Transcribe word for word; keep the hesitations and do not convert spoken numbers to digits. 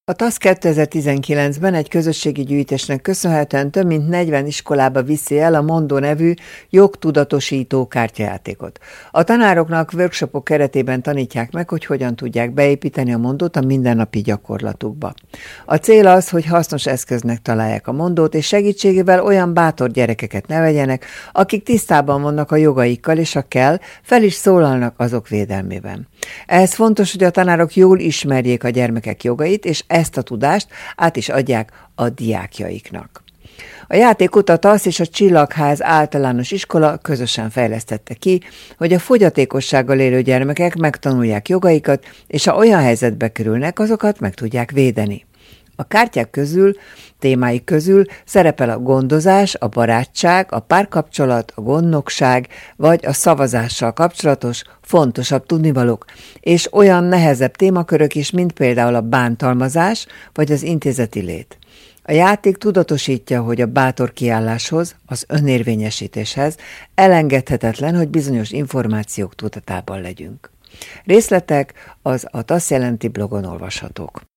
A TASZ kétezer-tizenkilencben egy közösségi gyűjtésnek köszönhetően több mint negyven iskolába viszi el a Mondó nevű jogtudatosító kártyajátékot. A tanároknak workshopok keretében tanítják meg, hogy hogyan tudják beépíteni a Mondót a mindennapi gyakorlatukba. A cél az, hogy hasznos eszköznek találják a Mondót, és segítségével olyan bátor gyerekeket neveljenek, akik tisztában vannak a jogaikkal, és ha kell, fel is szólalnak azok védelmében. Ehhez fontos, hogy a tanárok jól ismerjék a gyermekek jogait, és ezt a tudást át is adják a diákjaiknak. A játékot a TASZ és a Csillagház általános iskola közösen fejlesztette ki, hogy a fogyatékossággal élő gyermekek megtanulják jogaikat, és ha olyan helyzetbe kerülnek, azokat meg tudják védeni. A kártyák közül, témáik közül szerepel a gondozás, a barátság, a párkapcsolat, a gondnokság, vagy a szavazással kapcsolatos fontosabb tudnivalók, és olyan nehezebb témakörök is, mint például a bántalmazás, vagy az intézeti lét. A játék tudatosítja, hogy a bátor kiálláshoz, az önérvényesítéshez elengedhetetlen, hogy bizonyos információk tudatában legyünk. Részletek az a TASZ jelenti blogon olvashatók.